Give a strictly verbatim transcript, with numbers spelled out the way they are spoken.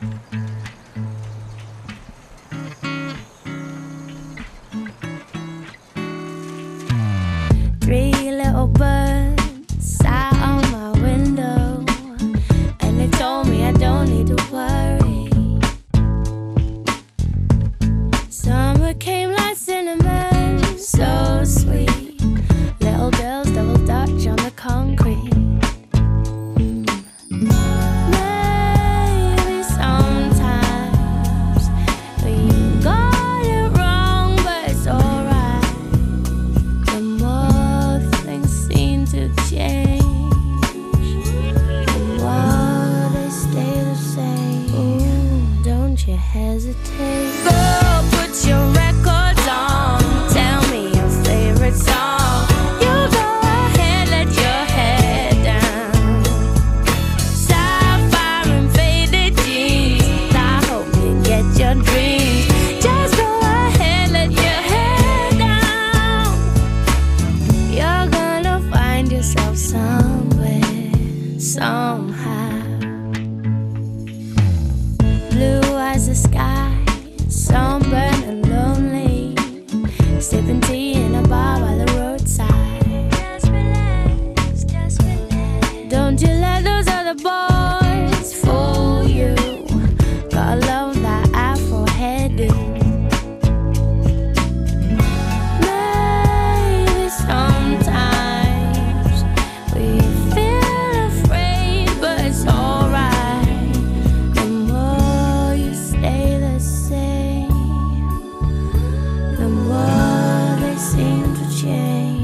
Three little birds sat on my window, and they told me I don't need to worry. Summer came like cinnamon, so sweet. Little girls double dutch on the concrete. Mm. Maybe sometimes we got it wrong, but it's alright. The more things seem to change, the more they stay the same. Ooh, don't you hesitate. Go put your records on, tell me your favorite song. You go ahead, let your head down. Sapphire and faded jeans, I hope you get your dreams. Just go ahead, let your head down. You're gonna find yourself somewhere, somehow. Blue as the sky, sunburned and lonely, sipping tea in a bar by the roadside. Just relax, just relax. Don't you let those other boys fool you. Gotta love that afro hairdo. Maybe sometimes we feel afraid, but it's alright. The more you stay the same, the more they seem to change.